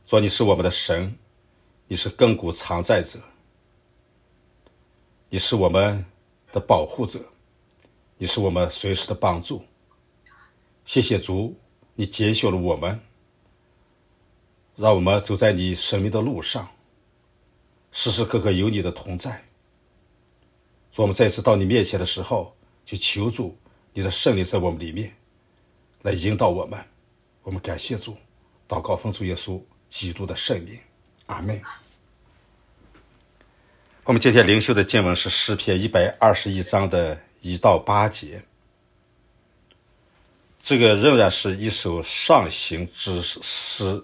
主，你是我们的神，你是亘古常在者，你是我们的保护者，你是我们随时的帮助。谢谢主，你拣选了我们，让我们走在你生命的路上，时时刻刻有你的同在。主，我们再次到你面前的时候，就求主你的圣灵在我们里面来引导我们。我们感谢主，祷告奉主耶稣基督的圣名，阿们。我们今天灵修的经文是诗篇121章的1到8节。这个仍然是一首上行之诗，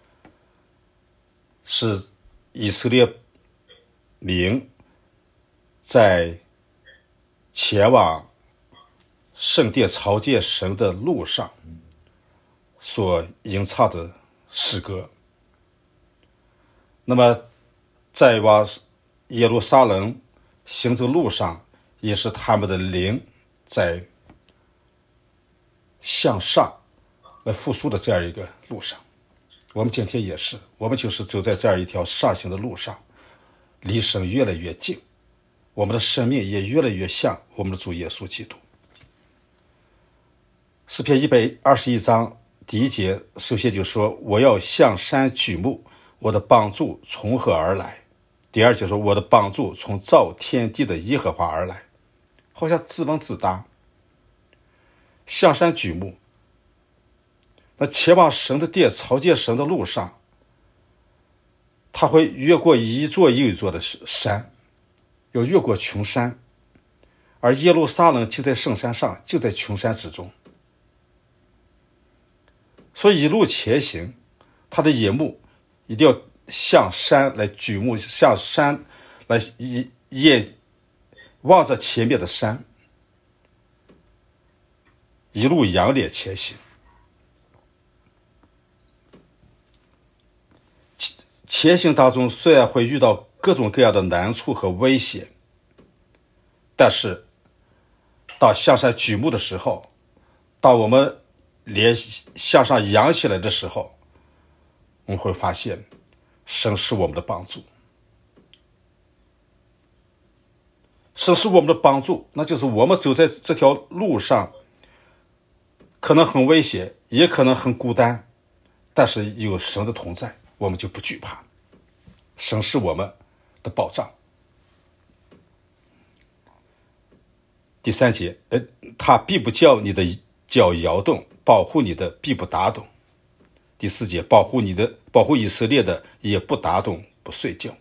是以色列民在前往圣殿朝见神的路上所吟唱的诗歌。那么在往耶路撒冷行走路上，也是他们的灵在向上来复苏的这样一个路上。我们今天也是，我们就是走在这样一条上行的路上，离神越来越近，我们的生命也越来越像我们的主耶稣基督。诗篇121章第1节首先就说，我要向山举目，我的帮助从何而来？第2节说，我的帮助从造天地的耶和华而来。好像自问自答。向山举目，那前往神的殿朝见神的路上，他会越过一座又一座的山，要越过群山，而耶路撒冷就在圣山上，就在群山之中。所以一路前行，他的眼目一定要向山来举目，向山来望着前面的山，一路仰脸前行。前行当中虽然会遇到各种各样的难处和危险，但是当向山举目的时候，当我们脸向上扬起来的时候，我们会发现神是我们的帮助。神是我们的帮助，那就是我们走在这条路上可能很危险，也可能很孤单，但是有神的同在，我们就不惧怕。神是我们的保障。第3节，他必不叫你的脚摇动，保护你的必不打盹。第4节，保护以色列的也不打盹不睡觉。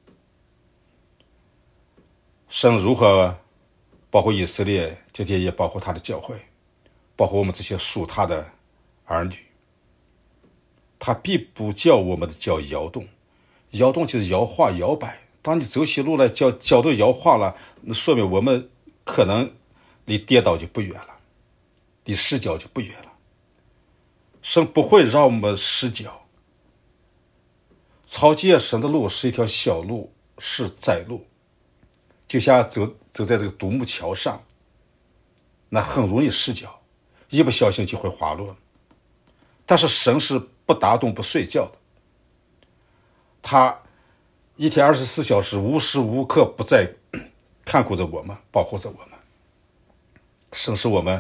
神如何保护以色列，今天也保护他的教会，保护我们这些属他的儿女。他必不叫我们的脚摇动，摇动就是摇晃摇摆。当你走起路来脚都摇晃了，那说明我们可能离跌倒就不远了，离失脚就不远了。神不会让我们失脚。朝见神的路是一条小路，是窄路，就像走在这个独木桥上，那很容易失脚，一不小心就会滑落。但是神是不打盹不睡觉的，他一天24小时无时无刻不在看顾着我们，保护着我们。神是我们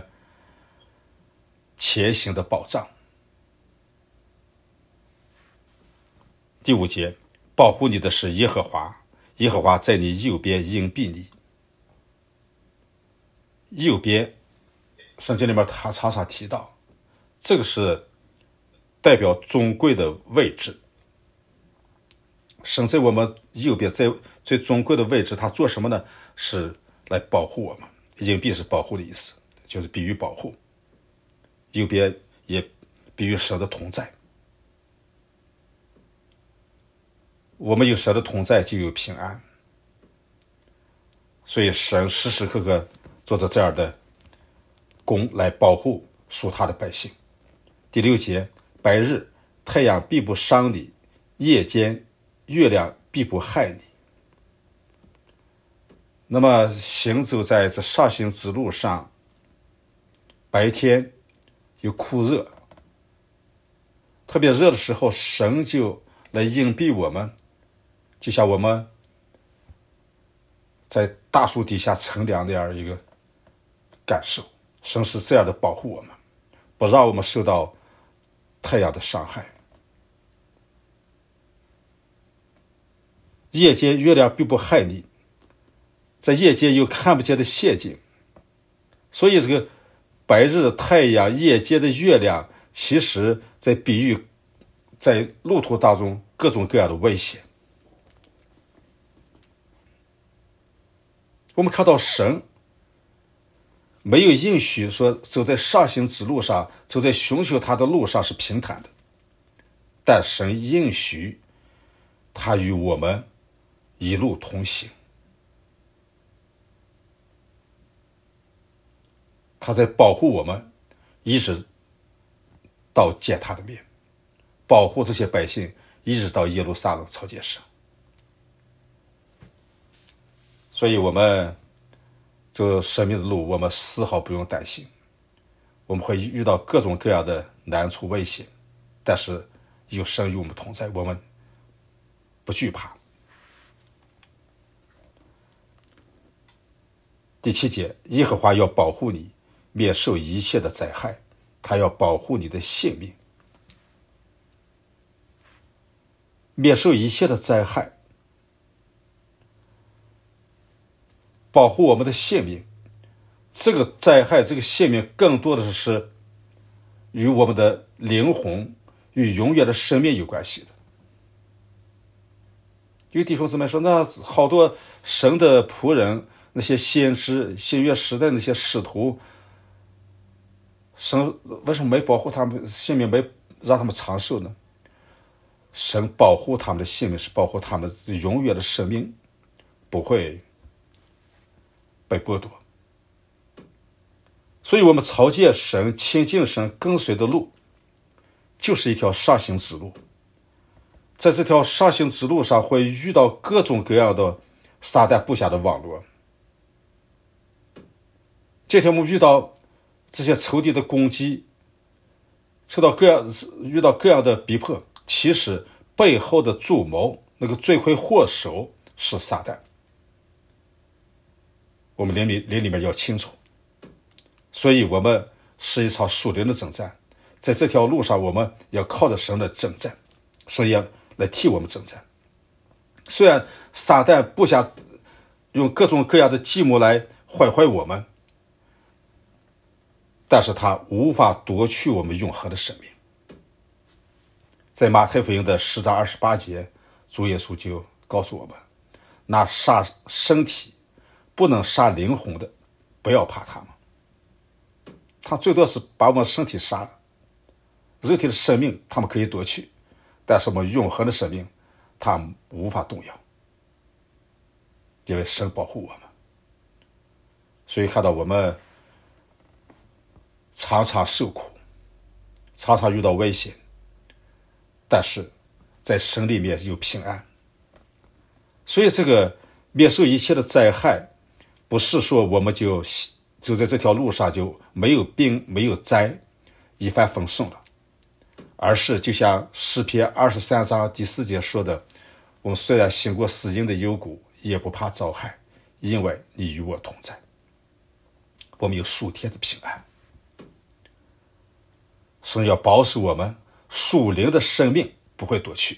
前行的保障。第5节，保护你的是耶和华，耶和华在你右边荫庇你。右边圣经里面他常常提到，这个是代表尊贵的位置。神在我们右边，在最尊贵的位置，他做什么呢？是来保护我们。荫庇是保护的意思，就是比喻保护。右边也比喻神的同在。我们有神的同在，就有平安。所以神时时刻刻做着这样的工来保护属他的百姓。第6节，白日太阳必不伤你，夜间月亮必不害你。那么行走在这上行之路上，白天有酷热，特别热的时候，神就来隐蔽我们，就像我们在大树底下乘凉那样一个感受。神是这样的保护我们，不让我们受到太阳的伤害。夜间月亮并不害你，在夜间有看不见的陷阱，所以这个白日的太阳，夜间的月亮，其实在比喻在路途当中各种各样的危险。我们看到神没有应许说走在上行之路上，走在寻求他的路上是平坦的，但神应许他与我们一路同行，他在保护我们，一直到见他的面，保护这些百姓，一直到耶路撒冷朝见神。所以我们这生命的路，我们丝毫不用担心，我们会遇到各种各样的难处危险，但是有神与我们同在，我们不惧怕。第7节，耶和华要保护你，免受一切的灾害，他要保护你的性命。免受一切的灾害，保护我们的性命。这个灾害，这个性命更多的是与我们的灵魂，与永远的生命有关系的。有弟兄姊妹说，那好多神的仆人，那些先知，新约时代那些使徒，神为什么没保护他们性命，没让他们长寿呢？神保护他们的性命，是保护他们永远的生命不会被剥夺。所以我们朝见神、亲近神、跟随的路，就是一条上行之路。在这条上行之路上，会遇到各种各样的撒旦布下的网络。今天我们遇到这些仇敌的攻击，遇到各样的逼迫，其实背后的主谋，那个罪魁祸首是撒旦。我们灵里面要清楚，所以我们是一场属灵的征战，在这条路上我们要靠着神来征战，神也来替我们征战。虽然撒旦布下用各种各样的计谋来坏我们，但是他无法夺去我们永恒的生命。在马太福音的10章28节，主耶稣就告诉我们，那杀身体不能杀灵魂的，不要怕他们。他最多是把我们身体杀了，肉体的生命他们可以夺去，但是我们永恒的生命他们无法动摇，因为神保护我们。所以看到我们常常受苦，常常遇到危险，但是在神里面有平安。所以这个免受一切的灾害，不是说我们就走在这条路上就没有病没有灾，一帆风顺了，而是就像诗篇23章第4节说的，我们虽然行过死荫的幽谷，也不怕遭害，因为你与我同在。我们有属天的平安。神要保守我们属灵的生命不会夺去。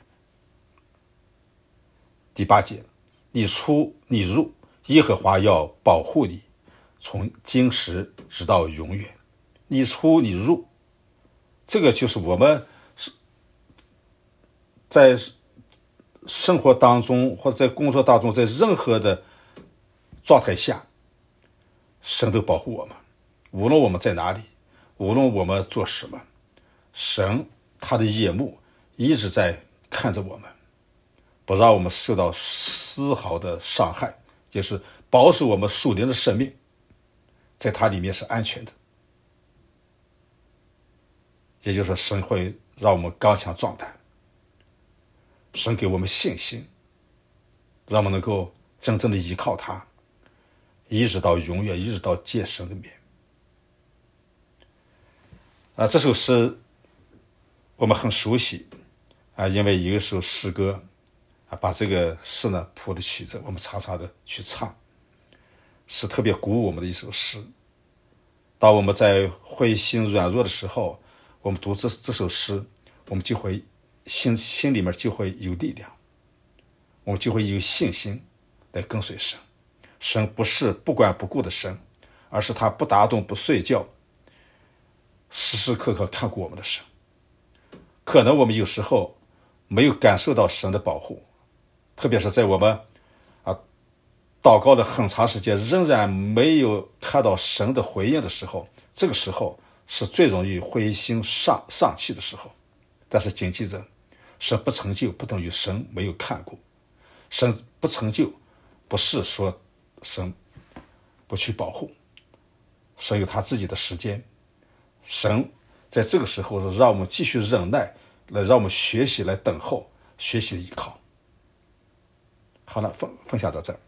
第8节，你出你入，耶和华要保护你，从今时直到永远。你出你入，这个就是我们在生活当中或者在工作当中，在任何的状态下，神都保护我们。无论我们在哪里，无论我们做什么，神他的眼目一直在看着我们，不让我们受到丝毫的伤害，就是保守我们属灵的生命在他里面是安全的。也就是说，神会让我们刚强壮胆，神给我们信心，让我们能够真正的依靠他，一直到永远，一直到见神的面。这首诗我们很熟悉， 因为有一首诗歌把这个诗呢谱的曲子我们常常的去唱，是特别鼓舞我们的一首诗。当我们在灰心软弱的时候，我们读这首诗，我们就会心里面就会有力量，我们就会有信心来跟随神。神不是不管不顾的神，而是他不打盹不睡觉，时时刻刻看顾我们的神。可能我们有时候没有感受到神的保护，特别是在我们祷告了很长时间仍然没有看到神的回应的时候，这个时候是最容易灰心丧气的时候。但是谨记着，神不成就不等于神没有看顾，神不成就不是说神不去保护，神有他自己的时间。神在这个时候是让我们继续忍耐，来让我们学习来等候，学习依靠。好了，分享到这儿。